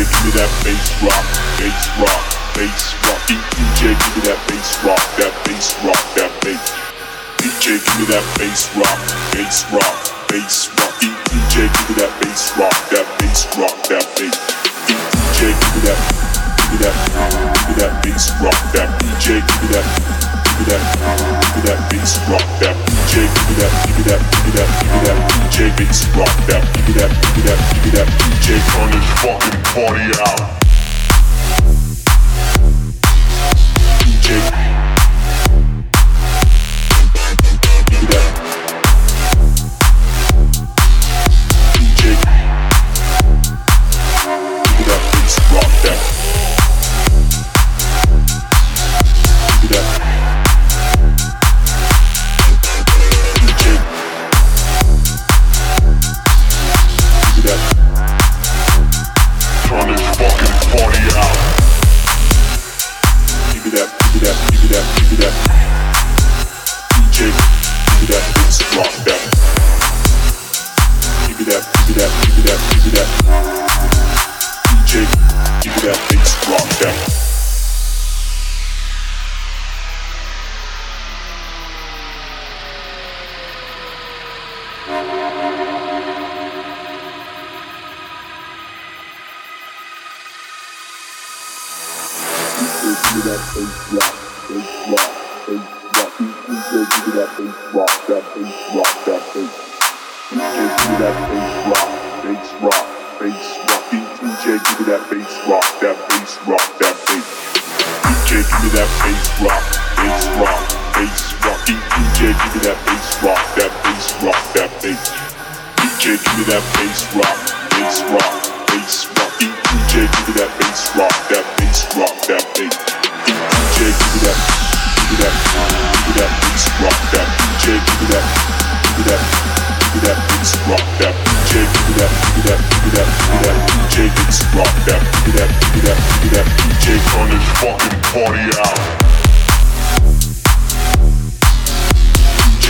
give me that bass rock, bass rock, bass rock. DJ, give me that bass rock, that bass rock, that bass. DJ, give me that bass rock, bass rock, bass rock. DJ, give me that bass rock, that bass rock, that bass. DJ, give me that, give me that, give me that bass rock, that DJ, give me that, give me that, give me that bass rock, that DJ, give me that, give me that, give me that, give me that DJ bass rock, that give me that, give me that, give me that DJ. Turn this fucking party out. DJ. Give me that. DJ. Give me that bass rock, that. Give me that. DJ. Give me that. Turn this fucking party out. Give me that, give me that, give me that, give me that. DJ, give me that bass rock, that. Give me that, give me that, give me that, give me that. DJ, give me that bass rock, that. Give me that bass rock, bass rock, bass rock. DJ, give me that bass rock, that bass rock, that bass. DJ, give me that bass rock, bass rock, bass rock. DJ, give me that bass rock, that bass rock, that bass. DJ, give me that bass rock, bass rock, bass rock. DJ, give me that bass rock, that bass rock, that bass. DJ, give me that bass rock, bass rock, bass rock. DJ, give me that bass rock, that bass rock, that bass. DJ, give me that, give me that, give me that bass rock, that DJ, give me that, give me that, give me that bass rock, that DJ, give me that, give me that, give me that, give me that DJ bass rock, that give me that, give me that, give me that DJ. Turn this fucking party out. DJ.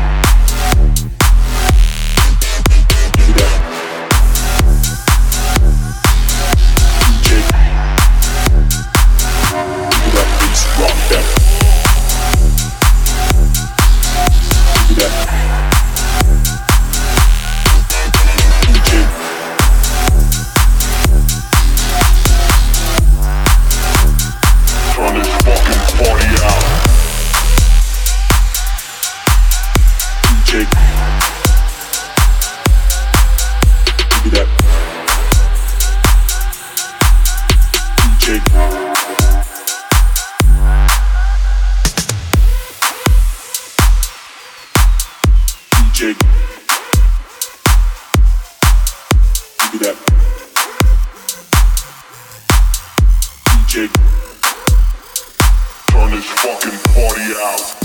Give me that. DJ. Give me that bass rock, that. Give me that. DJ. Turn this fucking party out. DJ. Give me that. DJ. DJ. Give me that. DJ. Turn this fucking party out.